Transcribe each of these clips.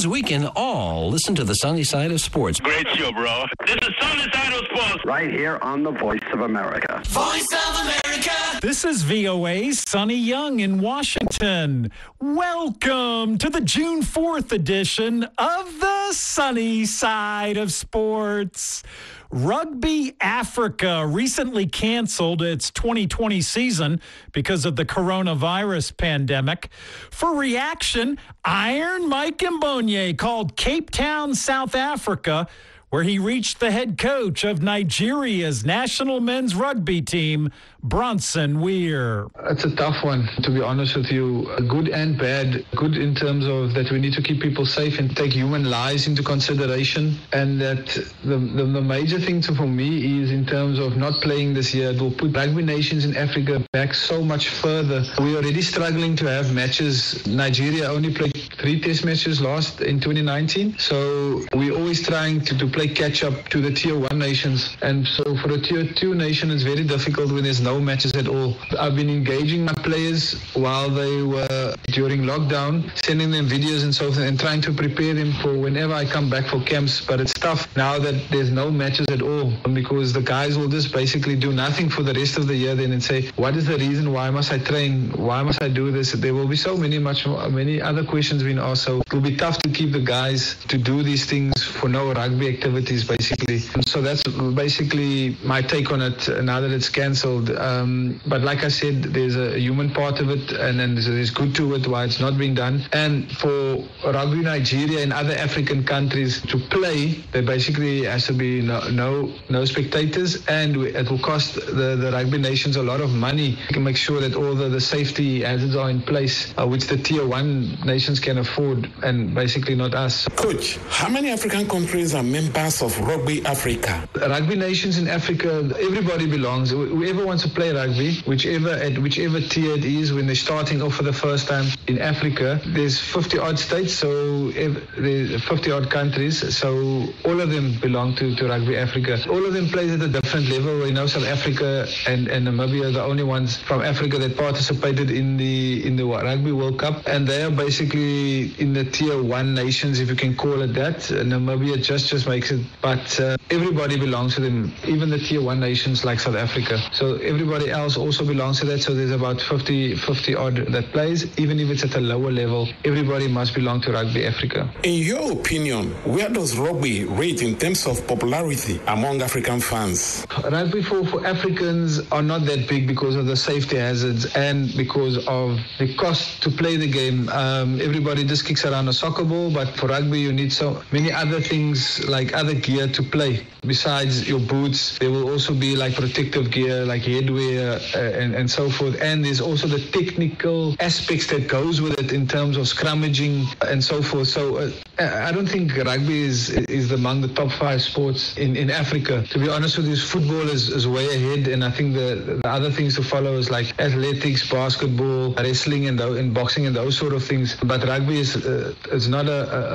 means we can all listen to the sunny side of sports. Great show, bro. This is Sunny Side of Sports. Right here on the Voice of America. Voice of America. This is VOA's Sonny Young in Washington. Welcome to the June 4th edition of the Sunny Side of Sports. Rugby Africa recently canceled its 2020 season because of the coronavirus pandemic. For reaction, Iron Mike Mbonye called Cape Town, South Africa, where he reached the head coach of Nigeria's national men's rugby team, Bronson Weir. It's a tough one, to be honest with you. Good and bad. Good in terms of that we need to keep people safe and take human lives into consideration. And that the major thing for me is in terms of not playing this year, it will put rugby nations in Africa back so much further. We're already struggling to have matches. Nigeria only played 3 test matches in 2019. So we're always trying to play catch up to the tier 1 nations. And so for a tier 2 nation, it's very difficult when there's no matches at all. I've been engaging my players while they were during lockdown, sending them videos and so forth, and trying to prepare them for whenever I come back for camps. But it's tough now that there's no matches at all, because the guys will just basically do nothing for the rest of the year then and say, what is the reason? Why must I train? Why must I do this? There will be so many other questions being asked. So it will be tough to keep the guys to do these things for no rugby activities, basically. So that's basically my take on it now that it's cancelled. But like I said, there's a human part of it, and then there's good to it why it's not being done. And for Rugby Nigeria and other African countries to play, there basically has to be no spectators, and it will cost the rugby nations a lot of money to make sure that all the safety hazards are in place, which the tier 1 nations can afford, and basically not us. Coach, how many African countries are members of Rugby Africa? Rugby nations in Africa, everybody belongs. Whoever wants to play rugby, whichever tier it is, when they're starting off for the first time in Africa, there's 50 odd states, so there's 50 odd countries, so all of them belong to Rugby Africa. All of them play at a different level. We know South Africa and Namibia are the only ones from Africa that participated in the Rugby World Cup, and they are basically in the tier 1 nations, if you can call it that. Namibia just makes it, but everybody belongs to them, even the tier 1 nations like South Africa. So everybody else also belongs to that. So there's about 50 odd that plays. Even if it's at a lower level, everybody must belong to Rugby Africa. In your opinion, where does rugby rate in terms of popularity among African fans? Rugby for Africans are not that big because of the safety hazards and because of the cost to play the game. Everybody just kicks around a soccer ball, but for rugby you need so many other things like other gear to play. Besides your boots, there will also be like protective gear, like headwear and so forth. And there's also the technical aspects that goes with it in terms of scrummaging and so forth. So I don't think rugby is among the top 5 sports in Africa. To be honest with you, football is way ahead, and I think the other things to follow is like athletics, basketball, wrestling, and boxing and those sort of things. But rugby is not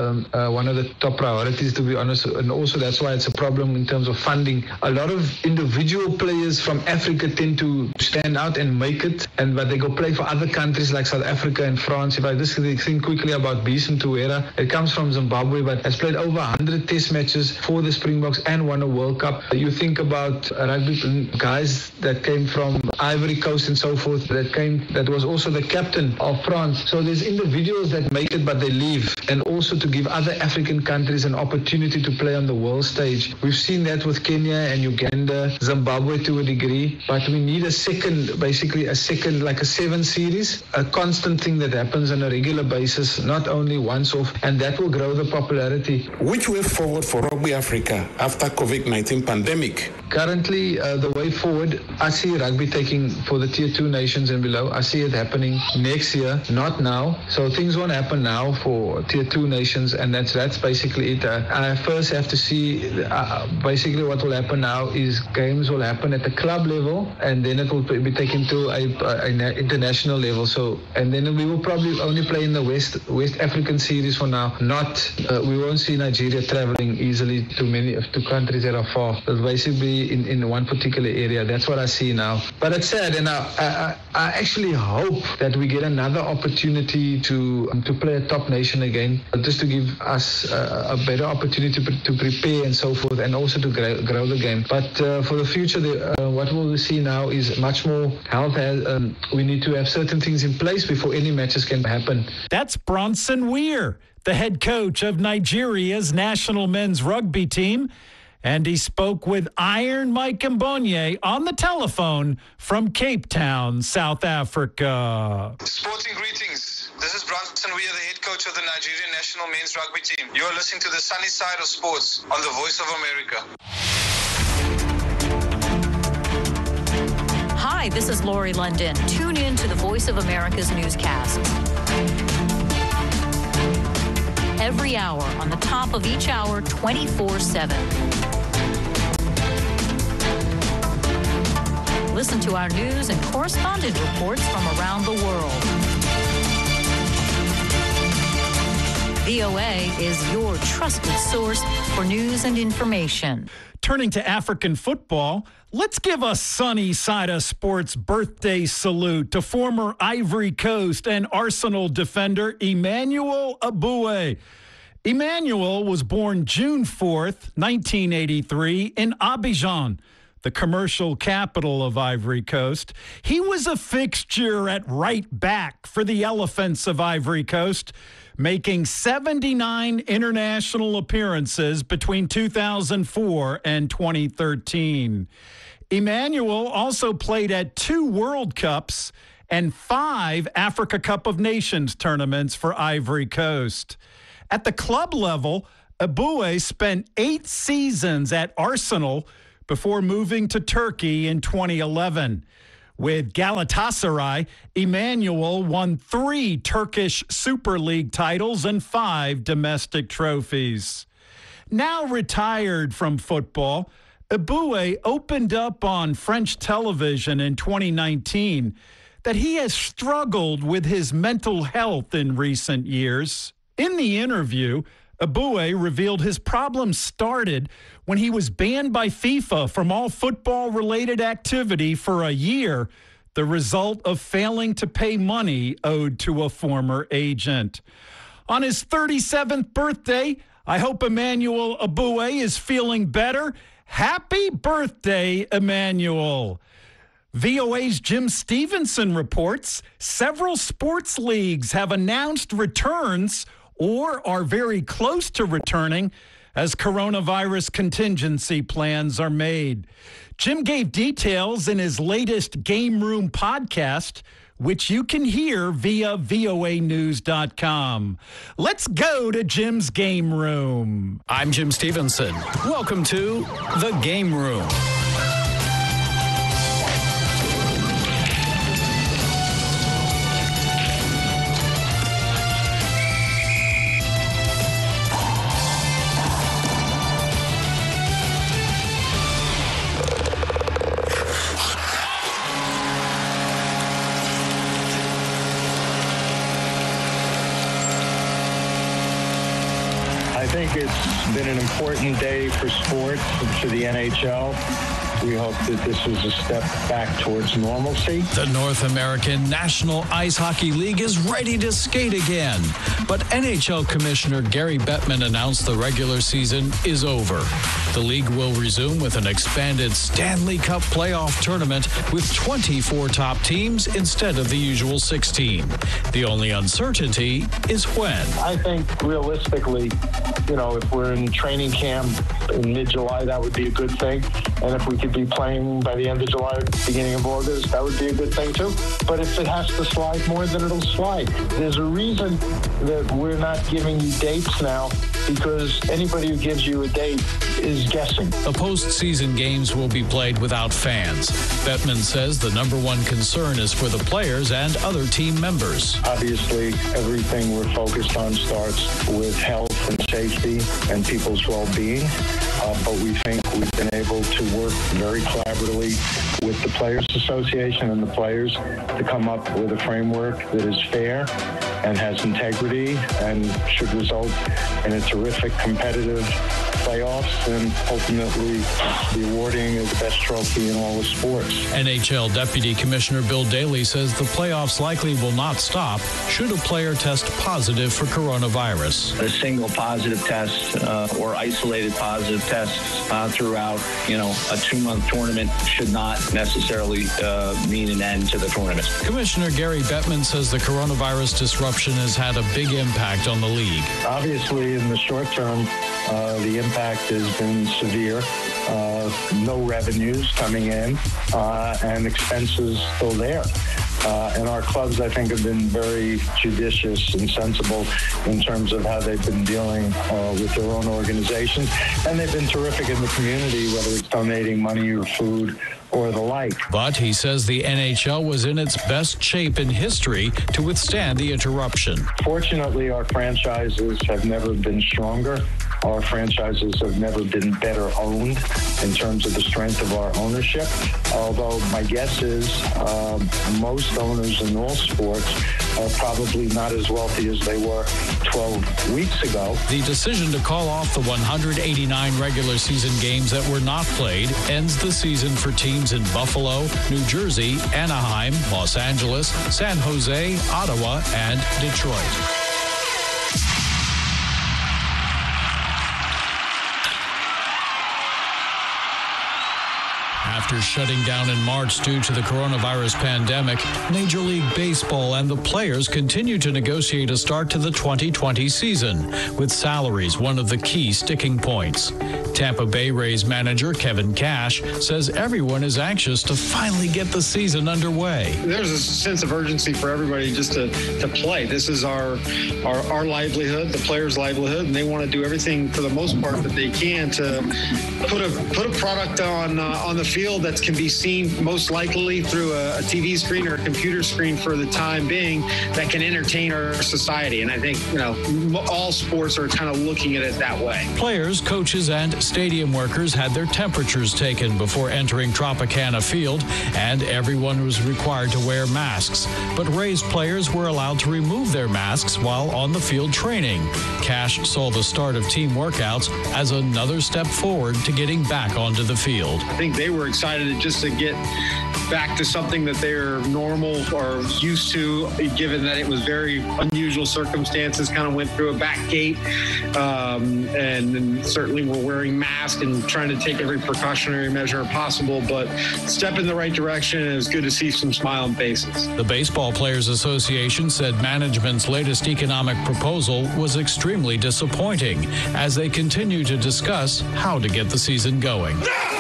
one of the top priorities, to be honest, and also that's why it's a problem in terms of funding. A lot of individual players from Africa tend to stand out and make it, but they go play for other countries like South Africa and France. If I just think quickly about Beeson Tuera, it comes from Zimbabwe, but has played over 100 test matches for the Springboks and won a World Cup. You think about rugby guys that came from Ivory Coast and so forth, that was also the captain of France. So there's individuals that make it, but they leave. And also to give other African countries an opportunity to play on the world stage. We've seen that with Kenya and Uganda, Zimbabwe to a degree, but we need a second, like a 7 series, a constant thing that happens on a regular basis, not only once off, and that will grow the popularity. Which way forward for Rugby Africa after COVID-19 pandemic? Currently, the way forward, I see rugby taking for the tier 2 nations and below. I see it happening next year, not now. So things won't happen now for tier 2 nations, and that's basically it. I first have to see basically what will happen now is games will happen at the club level, and then it will be taken to an international level. So, and then we will probably only play in the West African series for now. We won't see Nigeria traveling easily to countries that are far. It'll basically be in one particular area. That's what I see now. But it's sad, and I actually hope that we get another opportunity to play a top nation again, just to give us a better opportunity to prepare and so forth, and also to grow the game. But for the future, what we'll see now is much more health. We need to have certain things in place before any matches can happen. That's Bronson Weir, the head coach of Nigeria's national men's rugby team. And he spoke with Iron Mike Mbonye on the telephone from Cape Town, South Africa. Sporting greetings. This is Bronson Weir, the head coach of the Nigerian national men's rugby team. You are listening to the sunny side of sports on the Voice of America. Hi, this is Lori London. Tune in to the Voice of America's newscasts. Every hour, on the top of each hour, 24/7. Listen to our news and correspondent reports from around the world. VOA is your trusted source for news and information. Turning to African football, let's give a sunny side of sports birthday salute to former Ivory Coast and Arsenal defender Emmanuel Aboué. Emmanuel was born June 4th, 1983 in Abidjan, the commercial capital of Ivory Coast. He was a fixture at right back for the Elephants of Ivory Coast, making 79 international appearances between 2004 and 2013. Emmanuel also played at 2 World Cups and 5 Africa Cup of Nations tournaments for Ivory Coast. At the club level, Aboué spent 8 seasons at Arsenal before moving to Turkey in 2011. With Galatasaray, Emmanuel won 3 Turkish Super League titles and 5 domestic trophies. Now retired from football, Aboué opened up on French television in 2019 that he has struggled with his mental health in recent years. In the interview, Aboué revealed his problems started when he was banned by FIFA from all football-related activity for a year, the result of failing to pay money owed to a former agent. On his 37th birthday, I hope Emmanuel Aboué is feeling better. Happy birthday, Emmanuel. VOA's Jim Stevenson reports several sports leagues have announced returns or are very close to returning as coronavirus contingency plans are made. Jim gave details in his latest Game Room podcast, which you can hear via voanews.com. Let's go to Jim's Game Room. I'm Jim Stevenson. Welcome to The Game Room. I think it's been an important day for sports and for the NHL. We hope that this is a step back towards normalcy. The North American National Ice Hockey League is ready to skate again. But NHL Commissioner Gary Bettman announced the regular season is over. The league will resume with an expanded Stanley Cup playoff tournament with 24 top teams instead of the usual 16. The only uncertainty is when. I think realistically, if we're in training camp in mid-July, that would be a good thing. And if we could be playing by the end of July or beginning of August, that would be a good thing too. But if it has to slide more, then it'll slide. There's a reason that we're not giving you dates now, because anybody who gives you a date is guessing. The postseason games will be played without fans. Bettman says the number one concern is for the players and other team members. Obviously, everything we're focused on starts with health and safety and people's well-being. But we think We've been able to work very collaboratively with the Players Association and the players to come up with a framework that is fair and has integrity and should result in a terrific competitive playoffs and ultimately the awarding of the best trophy in all of sports. NHL Deputy Commissioner Bill Daly says the playoffs likely will not stop should a player test positive for coronavirus. A single positive test or isolated positive tests throughout, a 2-month tournament should not necessarily mean an end to the tournament. Commissioner Gary Bettman says the coronavirus disruption has had a big impact on the league. Obviously, in the short term, the impact has been severe. No revenues coming in and expenses still there. And our clubs, I think, have been very judicious and sensible in terms of how they've been dealing with their own organizations. And they've been terrific in the community, whether it's donating money or food or the like. But he says the NHL was in its best shape in history to withstand the interruption. Fortunately, our franchises have never been stronger. Our franchises have never been better owned in terms of the strength of our ownership. Although my guess is most owners in all sports are probably not as wealthy as they were 12 weeks ago. The decision to call off the 189 regular season games that were not played ends the season for teams in Buffalo, New Jersey, Anaheim, Los Angeles, San Jose, Ottawa, and Detroit. After shutting down in March due to the coronavirus pandemic, Major League Baseball and the players continue to negotiate a start to the 2020 season, with salaries one of the key sticking points. Tampa Bay Rays manager Kevin Cash says everyone is anxious to finally get the season underway. There's a sense of urgency for everybody just to play. This is our livelihood, the players' livelihood, and they want to do everything for the most part that they can to put a product on the field that can be seen most likely through a TV screen or a computer screen for the time being that can entertain our society. And I think, all sports are kind of looking at it that way. Players, coaches, and stadium workers had their temperatures taken before entering Tropicana Field, and everyone was required to wear masks. But Rays players were allowed to remove their masks while on the field training. Cash saw the start of team workouts as another step forward to getting back onto the field. I think they were excited just to get back to something that they're normal or used to, given that it was very unusual circumstances, kind of went through a back gate, and certainly we're wearing masks and trying to take every precautionary measure possible, but step in the right direction, and it's good to see some smiling faces. The Baseball Players Association said management's latest economic proposal was extremely disappointing as they continue to discuss how to get the season going.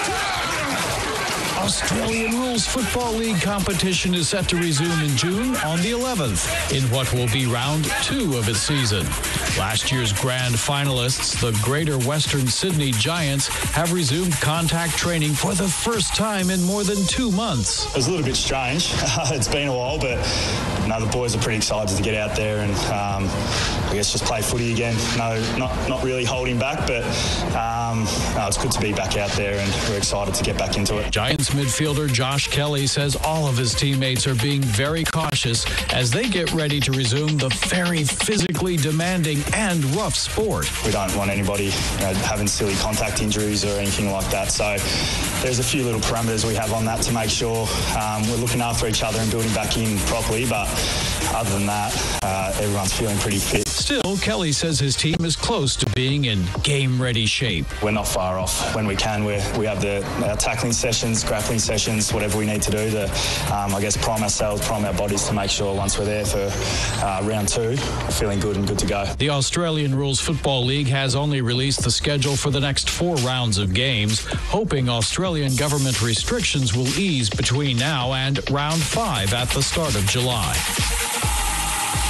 Australian Rules Football League competition is set to resume in June on the 11th in what will be round 2 of its season. Last year's grand finalists, the Greater Western Sydney Giants, have resumed contact training for the first time in more than 2 months. It was a little bit strange. It's been a while, but the boys are pretty excited to get out there and I guess just play footy again. Not really holding back, but it's good to be back out there and we're excited to get back into it. Giants midfielder Josh Kelly says all of his teammates are being very cautious as they get ready to resume the very physically demanding and rough sport. We don't want anybody having silly contact injuries or anything like that. So there's a few little parameters we have on that to make sure we're looking after each other and building back in properly. But other than that, everyone's feeling pretty fit. Still, Kelly says his team is close to being in game-ready shape. We're not far off. When we can, we have our tackling sessions, grappling sessions, whatever we need to do to, prime ourselves, prime our bodies to make sure once we're there for round 2, we're feeling good and good to go. The Australian Rules Football League has only released the schedule for the next 4 rounds of games, hoping Australian government restrictions will ease between now and round 5 at the start of July.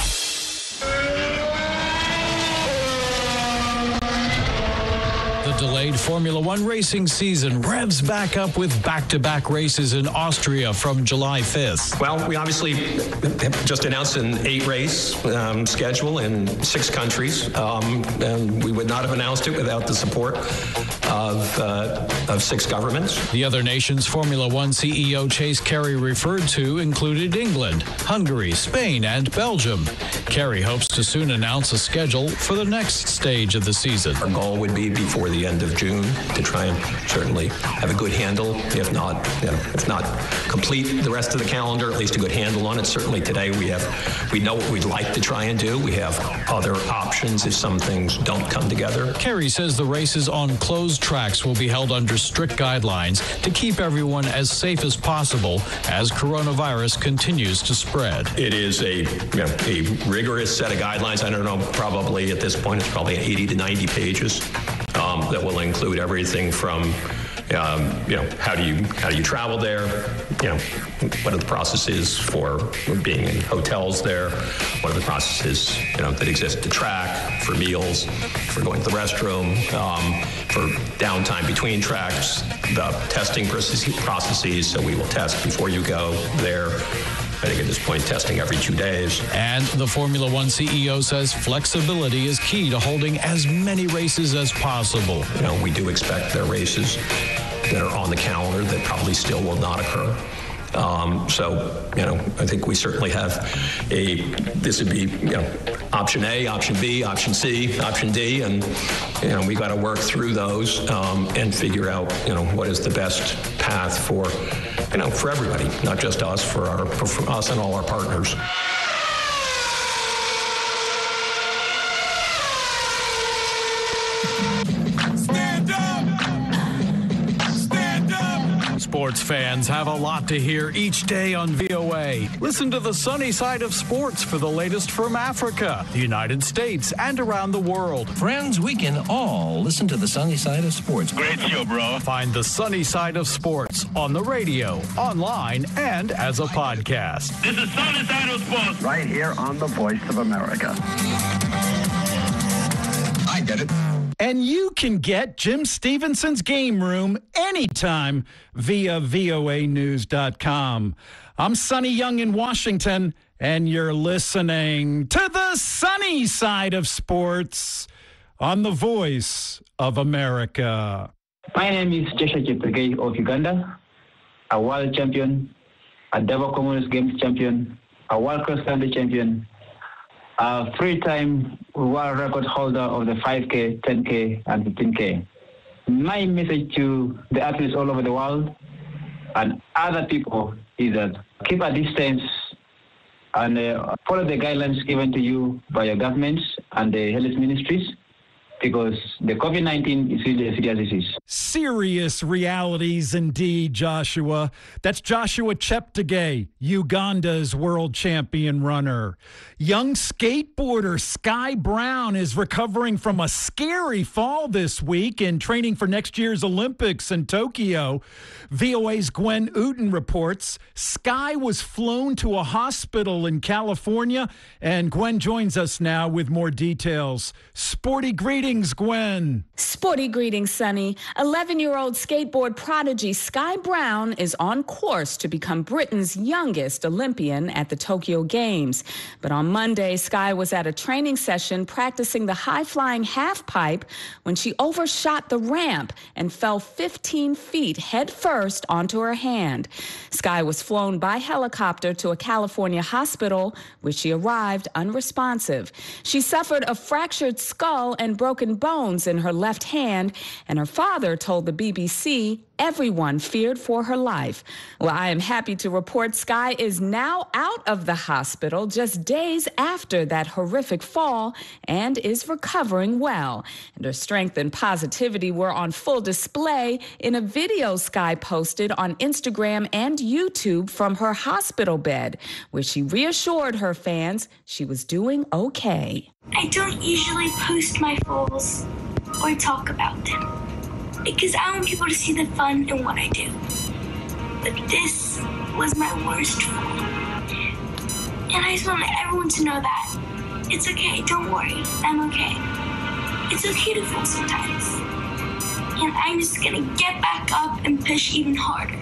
The delay delayed Formula One racing season revs back up with back-to-back races in Austria from July 5th. Well, we obviously have just announced an 8-race schedule in 6 countries, and we would not have announced it without the support of 6 governments. The other nations Formula One CEO Chase Carey referred to included England, Hungary, Spain, and Belgium. Carey hopes to soon announce a schedule for the next stage of the season. Our goal would be before the end of June to try and certainly have a good handle, if not complete the rest of the calendar, at least a good handle on it. Certainly today we know what we'd like to try and do. We have other options if some things don't come together. Carey says the races on closed tracks will be held under strict guidelines to keep everyone as safe as possible as coronavirus continues to spread. It is a rigorous set of guidelines. I don't know, probably at this point it's probably 80 to 90 pages that will include everything from how do you travel there? What are the processes for being in hotels there? What are the processes that exist at the track for meals, for going to the restroom, for downtime between tracks, the testing processes. So we will test before you go there. I think at this point, testing every 2 days. And the Formula One CEO says flexibility is key to holding as many races as possible. We do expect there are races that are on the calendar that probably still will not occur. I think we certainly have this would be, option A, option B, option C, option D, and, we got to work through those and figure out, what is the best path for everybody, not just us, for us and all our partners. Sports fans have a lot to hear each day on VOA. Listen to the sunny side of sports for the latest from Africa, the United States, and around the world. Friends, we can all listen to the sunny side of sports. Great show, bro. Find the sunny side of sports on the radio, online, and as a podcast. This is Sunny Side of Sports. Right here on the Voice of America. I get it. And you can get Jim Stevenson's Game Room anytime via voanews.com. I'm Sonny Young in Washington, and you're listening to the sunny side of sports on the Voice of America. My name is Joshua Cheptegei of Uganda, a world champion, a double Commonwealth Games champion, a world cross-country champion, a 3-time world record holder of the 5K, 10K, and 15K. My message to the athletes all over the world and other people is that keep a distance and follow the guidelines given to you by your governments and the health ministries, because the COVID-19 is really a serious disease. Serious realities indeed, Joshua. That's Joshua Cheptegei, Uganda's world champion runner. Young skateboarder Sky Brown is recovering from a scary fall this week and training for next year's Olympics in Tokyo. VOA's Gwen Uten reports Sky was flown to a hospital in California, and Gwen joins us now with more details. Sporty greetings, Gwen. Sporty greetings, Sonny. 11-year-old skateboard prodigy Sky Brown is on course to become Britain's youngest Olympian at the Tokyo Games. But on Monday, Sky was at a training session practicing the high-flying half-pipe when she overshot the ramp and fell 15 feet head first onto her hand. Sky was flown by helicopter to a California hospital, where she arrived unresponsive. She suffered a fractured skull and broken bones in her left hand, and her father told the BBC everyone feared for her life. Well, I am happy to report Sky is now out of the hospital just days after that horrific fall and is recovering well. And her strength and positivity were on full display in a video Sky posted on Instagram and YouTube from her hospital bed, where she reassured her fans she was doing okay. I don't usually post my falls or talk about them, because I want people to see the fun in what I do. But this was my worst fall. And I just want everyone to know that it's okay, don't worry, I'm okay. It's okay to fall sometimes. And I'm just gonna get back up and push even harder.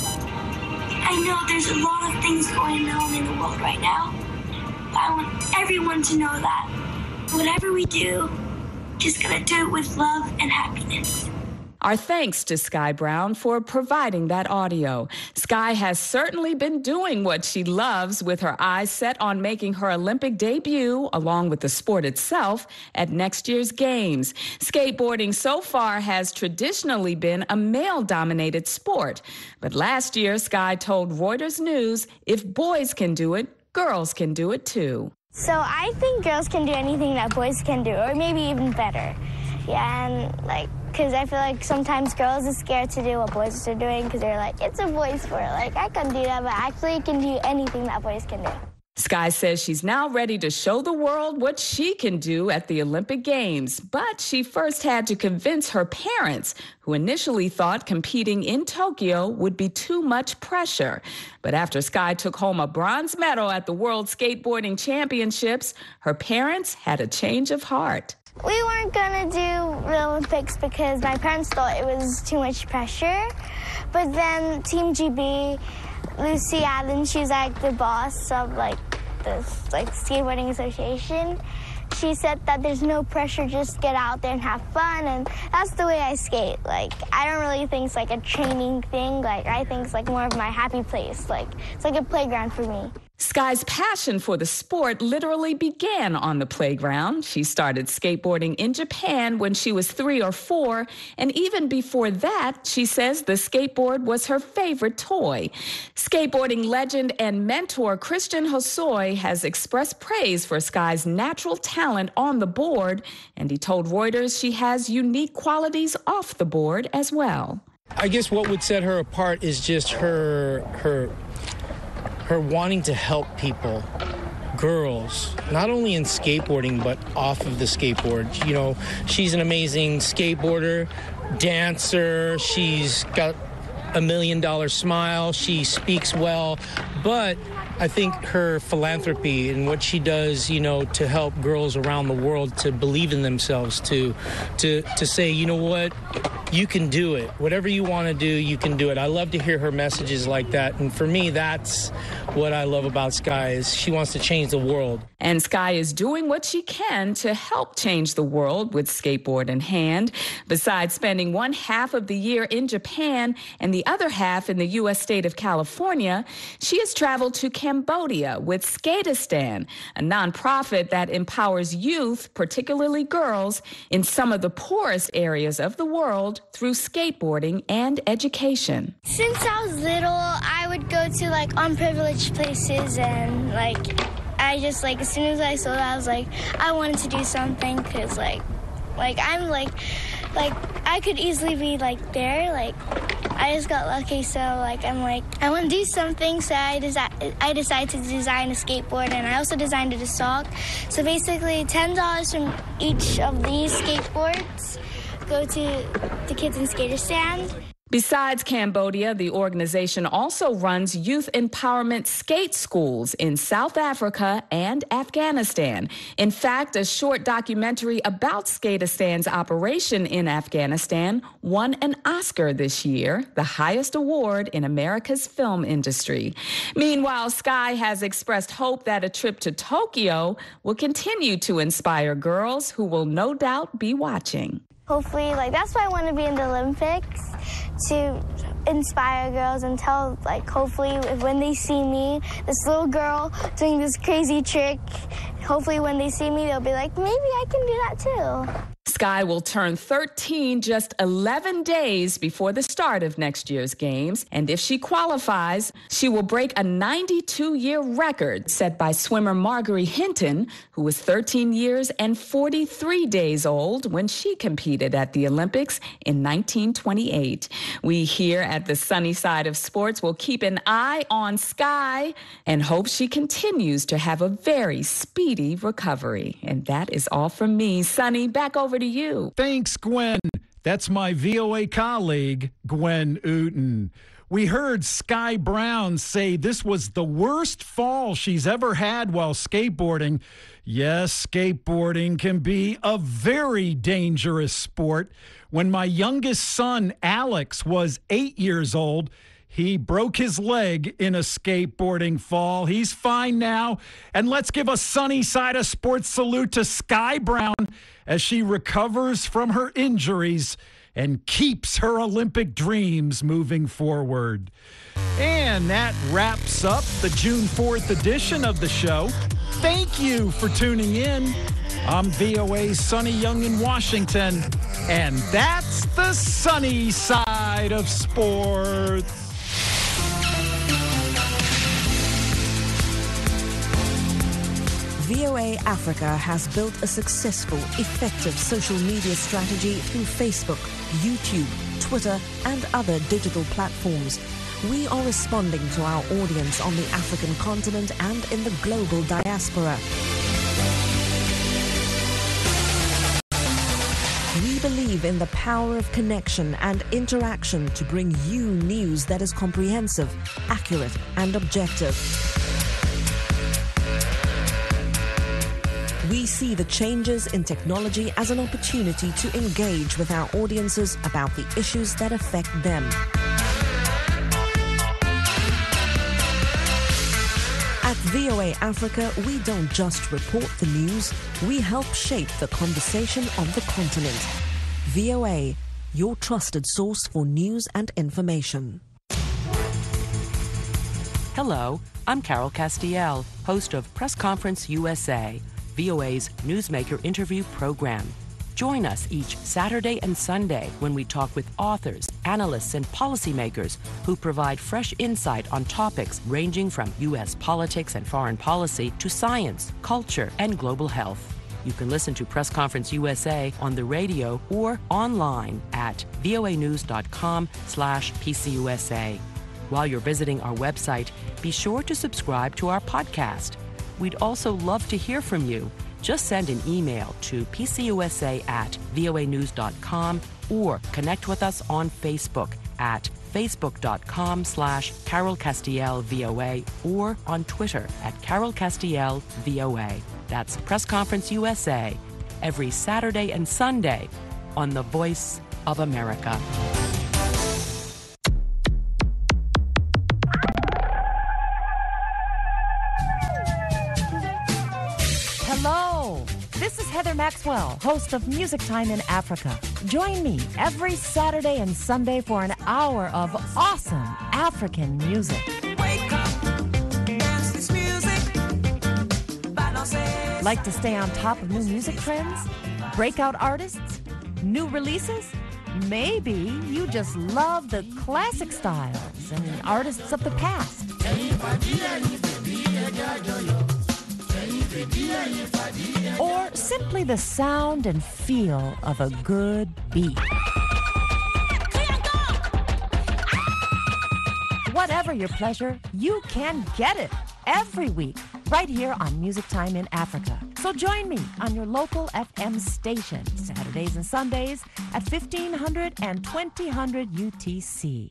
I know there's a lot of things going on in the world right now, but I want everyone to know that whatever we do, just gonna do it with love and happiness. Our thanks to Sky Brown for providing that audio. Sky has certainly been doing what she loves, with her eyes set on making her Olympic debut, along with the sport itself, at next year's Games. Skateboarding so far has traditionally been a male-dominated sport. But last year, Sky told Reuters News, if boys can do it, girls can do it too. So I think girls can do anything that boys can do, or maybe even better. Yeah, and because I feel like sometimes girls are scared to do what boys are doing because they're like, it's a boys sport. Like, I can do that, but actually can do anything that boys can do. Sky says she's now ready to show the world what she can do at the Olympic Games. But she first had to convince her parents, who initially thought competing in Tokyo would be too much pressure. But after Sky took home a bronze medal at the World Skateboarding Championships, her parents had a change of heart. We weren't going to do the Olympics because my parents thought it was too much pressure. But then Team GB, Lucy Allen, she's the boss of the Skateboarding Association. She said that there's no pressure, just get out there and have fun, and that's the way I skate. I don't really think it's a training thing. I think it's more of my happy place. It's like a playground for me. Sky's passion for the sport literally began on the playground. She started skateboarding in Japan when she was 3 or 4, and even before that, she says the skateboard was her favorite toy. Skateboarding legend and mentor Christian Hosoi has expressed praise for Sky's natural talent on the board, and he told Reuters she has unique qualities off the board as well. I guess what would set her apart is just her wanting to help people, girls, not only in skateboarding, but off of the skateboard. You know, she's an amazing skateboarder, dancer, she's got $1 million smile, she speaks well, but I think her philanthropy and what she does, to help girls around the world to believe in themselves, to say, you know what, you can do it. Whatever you want to do, you can do it. I love to hear her messages like that. And for me, that's what I love about Sky, is she wants to change the world. And Sky is doing what she can to help change the world with skateboard in hand. Besides spending one half of the year in Japan and the other half in the U.S. state of California, she has traveled to Cambodia with Skateistan, a nonprofit that empowers youth, particularly girls, in some of the poorest areas of the world through skateboarding and education. Since I was little, I would go to unprivileged places, and I just as soon as I saw that, I was I wanted to do something, because I'm I could easily be there. I just got lucky, so I want to do something, so I decided to design a skateboard, and I also designed a sock. So basically $10 from each of these skateboards go to the kids in Skateistan. Besides Cambodia, the organization also runs youth empowerment skate schools in South Africa and Afghanistan. In fact, a short documentary about Skateistan's operation in Afghanistan won an Oscar this year, the highest award in America's film industry. Meanwhile, Sky has expressed hope that a trip to Tokyo will continue to inspire girls who will no doubt be watching. Hopefully, that's why I want to be in the Olympics, to inspire girls and tell, hopefully when they see me, this little girl doing this crazy trick, hopefully when they see me, they'll be like, maybe I can do that too. Sky will turn 13 just 11 days before the start of next year's Games, and if she qualifies, she will break a 92-year record set by swimmer Marguerite Hinton, who was 13 years and 43 days old when she competed at the Olympics in 1928. We here at the Sunny Side of Sports will keep an eye on Sky and hope she continues to have a very speedy recovery. And that is all from me. Sunny, back over to you. Thanks, Gwen. That's my VOA colleague, Gwen Uten. We heard Sky Brown say this was the worst fall she's ever had while skateboarding. Yes, skateboarding can be a very dangerous sport. When my youngest son, Alex, was 8 years old, he broke his leg in a skateboarding fall. He's fine now. And let's give a sunny side of sports salute to Sky Brown as she recovers from her injuries and keeps her Olympic dreams moving forward. And that wraps up the June 4th edition of the show. Thank you for tuning in. I'm VOA's Sonny Young in Washington, and that's the sunny side of sports. VOA Africa has built a successful, effective social media strategy through Facebook, YouTube, Twitter, and other digital platforms. We are responding to our audience on the African continent and in the global diaspora. We believe in the power of connection and interaction to bring you news that is comprehensive, accurate, and objective. We see the changes in technology as an opportunity to engage with our audiences about the issues that affect them. At VOA Africa, we don't just report the news, we help shape the conversation of the continent. VOA, your trusted source for news and information. Hello, I'm Carol Castiel, host of Press Conference USA, VOA's newsmaker interview program. Join us each Saturday and Sunday when we talk with authors, analysts, and policymakers who provide fresh insight on topics ranging from U.S. politics and foreign policy to science, culture, and global health. You can listen to Press Conference USA on the radio or online at voanews.com/PCUSA. While you're visiting our website, be sure to subscribe to our podcast. We'd also love to hear from you. Just send an email to pcusa@voanews.com or connect with us on Facebook at facebook.com/Carol Castiel VOA or on Twitter at Carol Castiel VOA. That's Press Conference USA every Saturday and Sunday on the Voice of America. Hello, this is Heather Maxwell, host of Music Time in Africa. Join me every Saturday and Sunday for an hour of awesome African music. Wake up, dance this music, like to stay on top of new music trends? Breakout artists? New releases? Maybe you just love the classic styles and artists of the past. Or simply the sound and feel of a good beat. Whatever your pleasure, you can get it every week right here on Music Time in Africa. So join me on your local FM station Saturdays and Sundays at 1500 and 2000 UTC.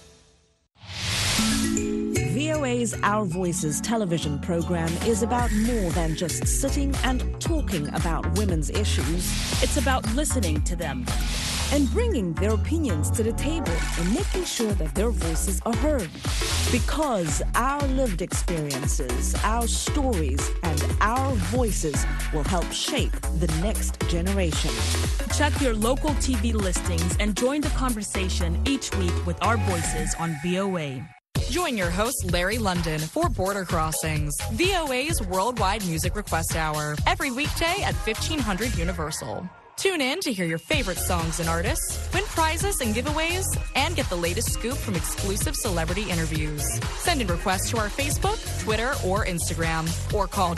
VOA's Our Voices television program is about more than just sitting and talking about women's issues. It's about listening to them and bringing their opinions to the table and making sure that their voices are heard. Because our lived experiences, our stories, and our voices will help shape the next generation. Check your local TV listings and join the conversation each week with our voices on VOA. Join your host, Larry London, for Border Crossings, VOA's worldwide music request hour, every weekday at 1500 Universal. Tune in to hear your favorite songs and artists, win prizes and giveaways, and get the latest scoop from exclusive celebrity interviews. Send in requests to our Facebook, Twitter, or Instagram, or call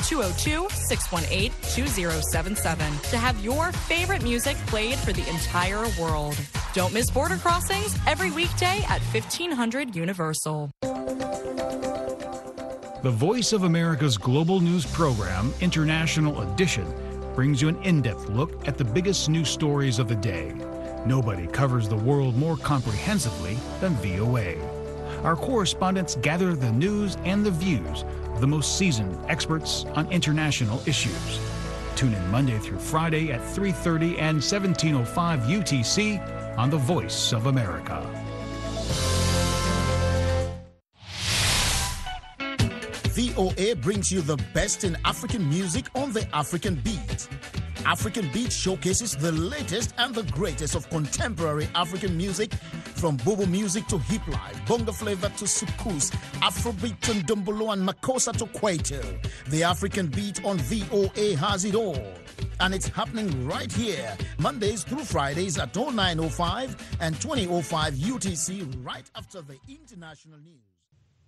202-618-2077 to have your favorite music played for the entire world. Don't miss Border Crossings every weekday at 1500 Universal. The Voice of America's global news program, International Edition, brings you an in-depth look at the biggest news stories of the day. Nobody covers the world more comprehensively than VOA. our correspondents gather the news and the views of the most seasoned experts on international issues. Tune in Monday through Friday at 3:30 and 17:05 UTC on The Voice of America. VOA brings you the best in African music on the African Beat. African Beat showcases the latest and the greatest of contemporary African music, from Bobo music to hip life, bongo flavor to soukous, Afrobeat to ndombolo and makossa to kwaito. The African Beat on VOA has it all. And it's happening right here, Mondays through Fridays at 09:05 and 20:05 UTC, right after the international news.